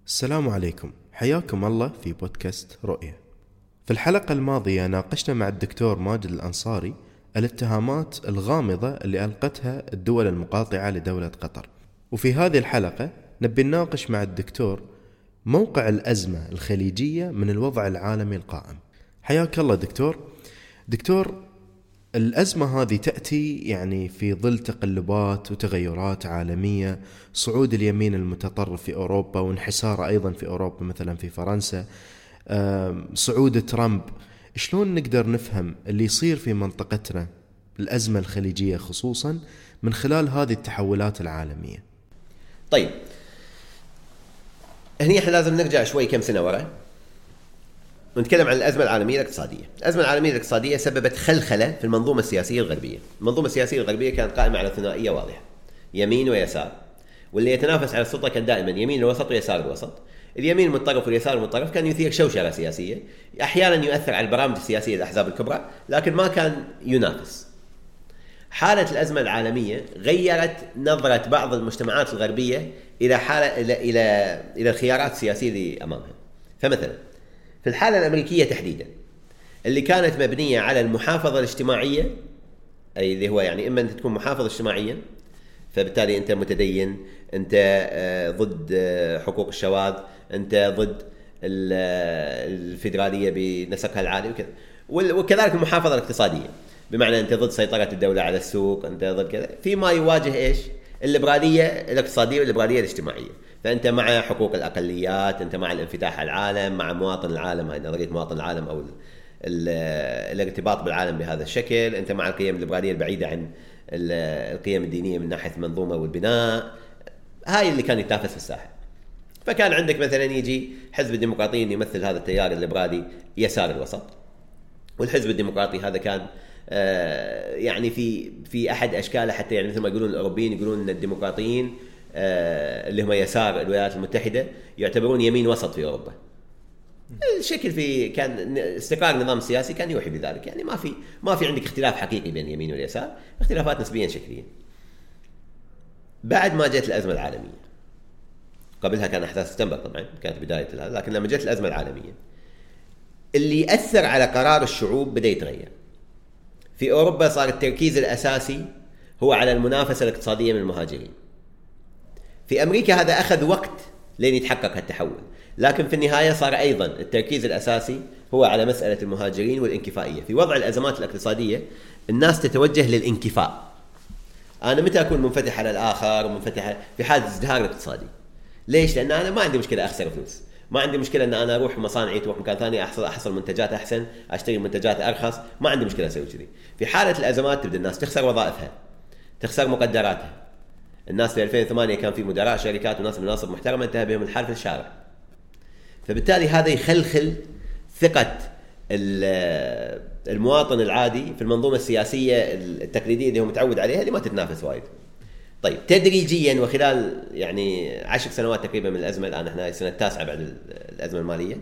السلام عليكم، حياكم الله في بودكاست رؤية. في الحلقة الماضية ناقشنا مع الدكتور ماجد الأنصاري الاتهامات الغامضة اللي ألقتها الدول المقاطعة لدولة قطر، وفي هذه الحلقة نبي نناقش مع الدكتور موقع الأزمة الخليجية من الوضع العالمي القائم. حياك الله دكتور، الأزمة هذه تأتي يعني في ظل تقلبات وتغيرات عالمية، صعود اليمين المتطرف في أوروبا وانحساره أيضا في أوروبا مثلا في فرنسا، صعود ترامب. شلون نقدر نفهم اللي يصير في منطقتنا الأزمة الخليجية خصوصا من خلال هذه التحولات العالمية؟ طيب، هني احنا لازم نرجع شوي كم سنة وراء ونتكلم عن الأزمة العالمية الاقتصادية. الأزمة العالمية الاقتصادية سببت خلخلة في المنظومة السياسية الغربية. المنظومة السياسية الغربية كانت قائمة على ثنائية واضحة، يمين ويسار، واللي يتنافس على السلطة كان دائما يمين الوسط ويسار الوسط. اليمين المتطرف واليسار المتطرف كان يثير شوشرة سياسية، أحيانا يؤثر على البرامج السياسية للأحزاب الكبرى، لكن ما كان ينافس. حالة الأزمة العالمية غيرت نظرة بعض المجتمعات الغربية إلى الخيارات السياسية اللي أمامها. فمثلا في الحالة الأمريكية تحديدا، اللي كانت مبنية على المحافظة الاجتماعية، أي اللي هو يعني إما أنت تكون محافظ اجتماعيا فبالتالي أنت متدين، أنت ضد حقوق الشواذ، أنت ضد الفيدرالية بنسقها العالي وكذا، وكذلك المحافظة الاقتصادية، بمعنى أنت ضد سيطرة الدولة على السوق، أنت ضد كذا، فيما يواجه إيش؟ الليبرالية الاقتصادية والليبرالية الاجتماعية. فأنت مع حقوق الأقليات، أنت مع الانفتاح على العالم، مع مواطن العالم، هاي نظرية مواطن العالم أو الارتباط بالعالم بهذا الشكل، أنت مع القيم الليبرالية البعيدة عن القيم الدينية من ناحية المنظومة والبناء. هاي اللي كان يتنافس في الساحة. فكان عندك مثلا يجي حزب الديمقراطيين يمثل هذا التيار الليبرالي يسار الوسط، والحزب الديمقراطي هذا كان يعني في أحد أشكاله، حتى يعني مثل ما يقولون الأوروبيين، يقولون أن الديمقراطيين اللي هم يسار الولايات المتحدة يعتبرون يمين وسط في أوروبا. الشكل في كان استقرار النظام السياسي كان يوحي بذلك، يعني ما في عندك اختلاف حقيقي بين اليمين واليسار، اختلافات نسبيا شكلية. بعد ما جت الأزمة العالمية، قبلها كان أحداث سبتمبر طبعا كانت بداية هذا، لكن لما جت الأزمة العالمية اللي يأثر على قرار الشعوب بدأ يتغير. في أوروبا صار التركيز الأساسي هو على المنافسة الاقتصادية من المهاجرين. في أمريكا هذا أخذ وقت لين يتحقق التحول، لكن في النهاية صار أيضا التركيز الأساسي هو على مسألة المهاجرين والانكفائية. في وضع الأزمات الاقتصادية الناس تتوجه للانكفاء. أنا متى أكون منفتح على الآخر ومنفتح في حالة ازدهار الاقتصادي؟ ليش؟ لأن أنا ما عندي مشكلة أخسر فلوس، ما عندي مشكلة أن أنا أروح مصانعي تروح مكان ثاني أحصل منتجات أحسن، أشتري منتجات أرخص، ما عندي مشكلة أسوي كذي. في حالة الأزمات تبدأ الناس تخسر وظائفها، تخسر مقدراتها. الناس في 2008 كان في مدراء شركات وناس مناصب محترمة انتهى بهم الحال في الشارع. فبالتالي هذا يخلخل ثقة المواطن العادي في المنظومة السياسية التقليدية اللي هو متعود عليها، اللي ما تتنافس وايد. طيب، تدريجيا وخلال يعني 10 سنوات تقريبا من الأزمة، الآن احنا السنة التاسعة بعد الأزمة المالية،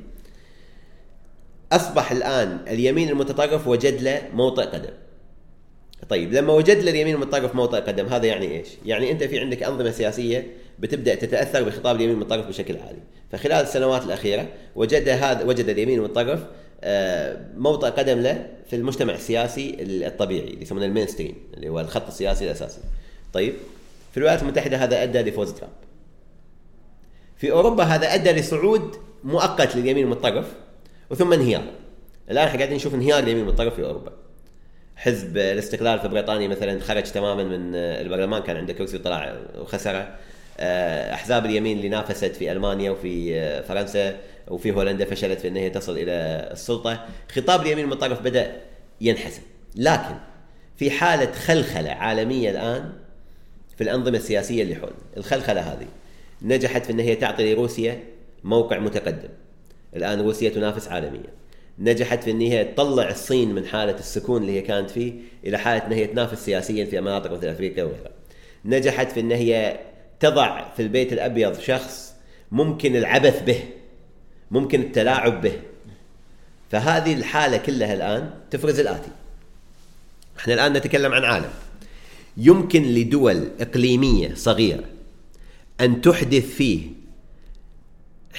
أصبح الآن اليمين المتطرف وجد له موطئ قدم. طيب، لما وجد لليمين المتطرف موطئ قدم، هذا يعني إيش؟ يعني أنت في عندك أنظمة سياسية بتبدأ تتأثر بخطاب اليمين المتطرف بشكل عالي. فخلال السنوات الأخيرة وجد اليمين المتطرف موطئ قدم له في المجتمع السياسي الطبيعي اللي يسمونه المينستريم، اللي هو الخط السياسي الأساسي. طيب، في الولايات المتحدة هذا أدى لفوز ترامب. في أوروبا هذا أدى لصعود مؤقت لليمين المتطرف وثم انهيار. الآن احنا قاعدين نشوف انهيار اليمين المتطرف في أوروبا. حزب الاستقلال في بريطانيا مثلا خرج تماما من البرلمان، كان عنده كرسي وطلع وخسره. أحزاب اليمين اللي نافست في ألمانيا وفي فرنسا وفي هولندا فشلت في أنها تصل إلى السلطة. خطاب اليمين المتطرف بدأ ينحسن. لكن في حالة خلخلة عالمية الآن في الأنظمة السياسية اللي حول. الخلخلة هذه نجحت في أنها تعطي لروسيا موقع متقدم. الآن روسيا تنافس عالميا. نجحت في أنها تطلع الصين من حالة السكون اللي هي كانت فيه إلى حالة أنها تنافس سياسيا في مناطق مثل أفريقيا وغيرها. نجحت في أنها تضع في البيت الأبيض شخص ممكن العبث به، ممكن التلاعب به. فهذه الحالة كلها الآن تفرز الآتي. احنا الآن نتكلم عن عالم يمكن لدول إقليمية صغيرة أن تحدث فيه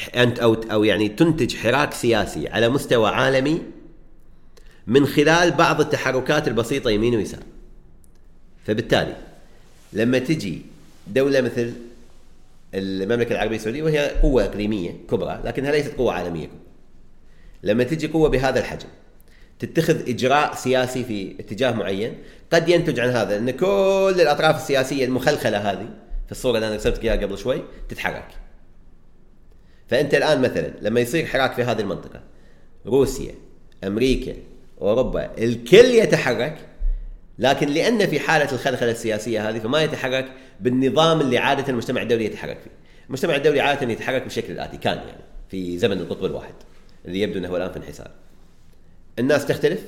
أنت أو يعني تنتج حراك سياسي على مستوى عالمي من خلال بعض التحركات البسيطة يمين ويسار. فبالتالي لما تجي دولة مثل المملكة العربية السعودية، وهي قوة إقليمية كبرى لكنها ليست قوة عالمية كبرى، لما تجي قوة بهذا الحجم تتخذ إجراء سياسي في اتجاه معين، قد ينتج عن هذا أن كل الأطراف السياسية المخلخلة هذه في الصورة اللي أنا رسمت إياها قبل شوي تتحرك. فأنت الآن مثلا لما يصير حراك في هذه المنطقة، روسيا، أمريكا، أوروبا، الكل يتحرك، لكن لأن في حالة الخلخلة السياسية هذه فما يتحرك بالنظام اللي عادة المجتمع الدولي يتحرك فيه. المجتمع الدولي عادة يتحرك بالشكل الآتي، كان يعني في زمن القطب الواحد اللي يبدو أنه الآن في انحسار. الناس تختلف،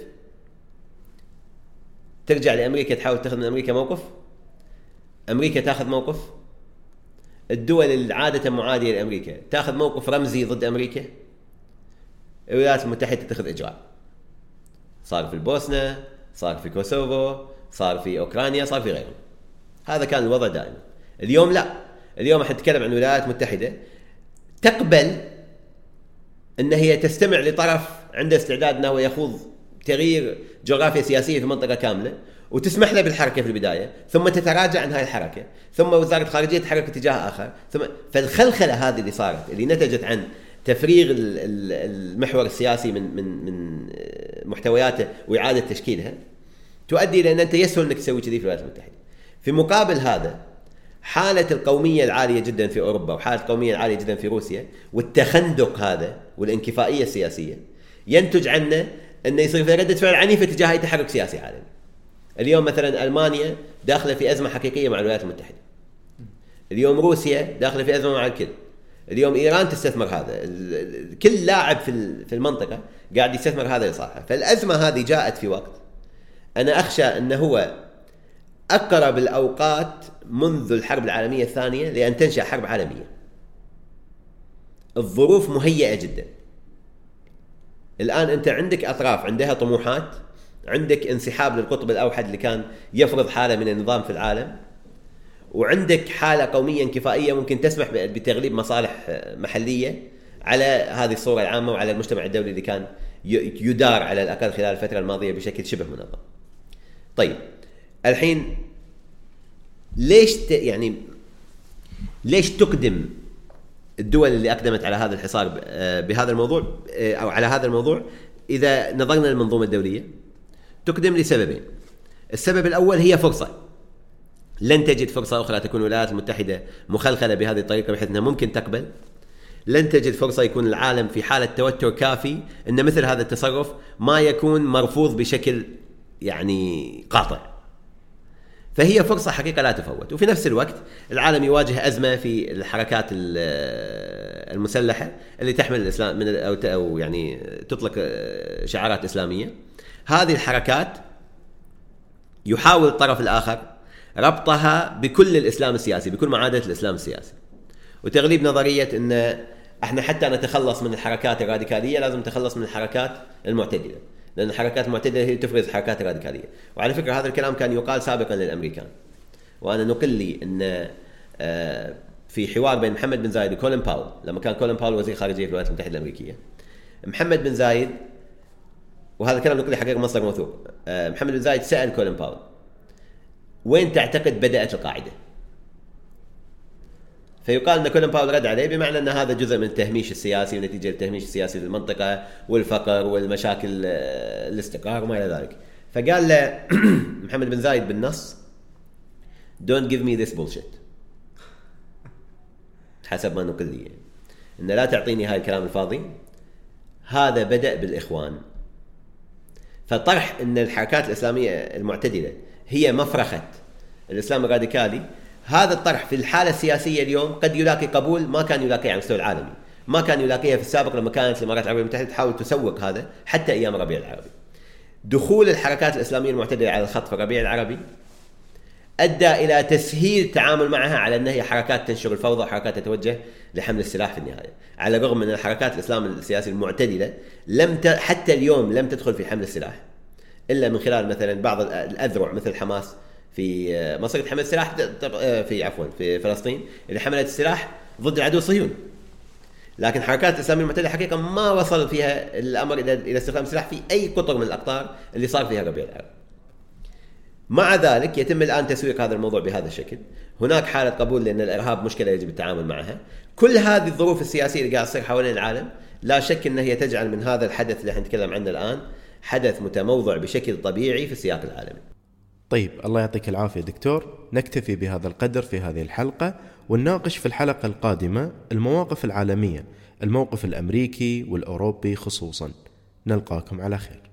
ترجع لأمريكا تحاول تأخذ من أمريكا موقف، أمريكا تأخذ موقف، الدول العادة معادية لأمريكا تأخذ موقف رمزي ضد أمريكا، الولايات المتحدة تأخذ إجراء. صار في البوسنة، صار في كوسوفو، صار في أوكرانيا، صار في غيره. هذا كان الوضع دائما. اليوم لا، اليوم احنا نتكلم عن الولايات المتحدة تقبل أن هي تستمع لطرف عنده استعداد أنه يخوض تغيير جغرافيا سياسية في منطقة كاملة، وتسمح له بالحركة في البداية، ثم تتراجع عن هاي الحركة، ثم وزارة الخارجية تتحرك اتجاه آخر، ثم فالخلخلة هذه اللي صارت اللي نتجت عن تفريغ المحور السياسي من محتوياته وإعادة تشكيلها، تؤدي إلى أن أنت يسهل أنك تسوي كذي في الولايات المتحدة. في مقابل هذا حالة القومية العالية جدا في أوروبا وحالة القومية العالية جدا في روسيا والتخندق هذا والانكفائية السياسية ينتج عنه أنه يصير في ردة فعل عنيفة تجاه أي تحرك سياسي عالمي. اليوم مثلا ألمانيا داخلة في أزمة حقيقية مع الولايات المتحدة، اليوم روسيا داخلة في أزمة مع الكل، اليوم إيران تستثمر هذا، كل لاعب في المنطقة قاعد يستثمر هذا لصالحه. فالأزمة هذه جاءت في وقت أنا أخشى أنه هو أقرب الأوقات منذ الحرب العالمية الثانية لأن تنشأ حرب عالمية. الظروف مهيئة جدا. الآن أنت عندك أطراف عندها طموحات، عندك انسحاب للقطب الأوحد اللي كان يفرض حالة من النظام في العالم، وعندك حالة قومية انكفائية ممكن تسمح بتغليب مصالح محلية على هذه الصورة العامة وعلى المجتمع الدولي اللي كان يدار على الأقل خلال الفترة الماضية بشكل شبه منظم. طيب الحين ليش تقدم الدول اللي أقدمت على هذا الحصار بهذا الموضوع أو على هذا الموضوع؟ إذا نظرنا للمنظومة الدولية تقدم لسببين. السبب الأول هي فرصة، لن تجد فرصة أخرى تكون الولايات المتحدة مخلخلة بهذه الطريقة بحيث أنها ممكن تقبل، لن تجد فرصة يكون العالم في حالة توتر كافي أن مثل هذا التصرف ما يكون مرفوض بشكل يعني قاطع. فهي فرصة حقيقة لا تفوت. وفي نفس الوقت العالم يواجه أزمة في الحركات المسلحة اللي تحمل الإسلام من أو يعني تطلق شعارات إسلامية. هذه الحركات يحاول الطرف الآخر ربطها بكل الإسلام السياسي، بكل معادلة الإسلام السياسي، وتغليب نظرية أن احنا حتى نتخلص من الحركات الراديكالية لازم نتخلص من الحركات المعتدلة، لأن الحركات المعتدلة هي تفرز الحركات الراديكالية. وعلى فكرة هذا الكلام كان يقال سابقا للأمريكان، وأنا نقل لي أن في حوار بين محمد بن زايد وكولين باول، لما كان كولين باول وزير خارجية في الولايات المتحدة الأمريكية، محمد بن زايد، وهذا الكلام نقل لي حقيقة مصدر موثوق، محمد بن زايد سأل كولين باول وين تعتقد بدأت القاعدة؟ فيقال أن كولين باول رد عليه بمعنى أن هذا جزء من التهميش السياسي ونتيجة التهميش السياسي للمنطقة والفقر والمشاكل الاستقرار وما إلى ذلك. فقال له محمد بن زايد بالنص don't give me this bullshit، حسب ما نقل لي، إن لا تعطيني هاي الكلام الفاضي، هذا بدأ بالإخوان. فطرح أن الحركات الإسلامية المعتدلة هي مفرخة الإسلام الراديكالي، هذا الطرح في الحالة السياسية اليوم قد يلاقي قبول ما كان يلاقيه على المستوى العالمي، ما كان يلاقيه في السابق لما كانت الإمارات العربية المتحدة تحاول تسوق هذا حتى أيام الربيع العربي. دخول الحركات الإسلامية المعتدلة على الخط في الربيع العربي أدى إلى تسهيل التعامل معها على أنها هي حركات تنشر الفوضى وحركات تتوجه لحمل السلاح في النهاية، على الرغم من الحركات الإسلام السياسي المعتدلة حتى اليوم لم تدخل في حمل السلاح إلا من خلال مثلا بعض الأذرع مثل حماس في مصر تحمل السلاح في فلسطين اللي حملت السلاح ضد العدو الصهيوني. لكن حركات الإسلامية المعتدلة حقيقة ما وصل فيها الأمر إلى استخدام السلاح في أي قطر من الأقطار اللي صار فيها الربيع العربي. مع ذلك يتم الآن تسويق هذا الموضوع بهذا الشكل. هناك حالة قبول لأن الإرهاب مشكلة يجب التعامل معها. كل هذه الظروف السياسية اللي قاعد تصير حوالين العالم لا شك أنها هي تجعل من هذا الحدث اللي احنا نتكلم عنه الآن حدث متموضع بشكل طبيعي في السياق العالمي. طيب الله يعطيك العافية دكتور، نكتفي بهذا القدر في هذه الحلقة، ونناقش في الحلقة القادمة المواقف العالمية، الموقف الأمريكي والأوروبي خصوصا. نلقاكم على خير.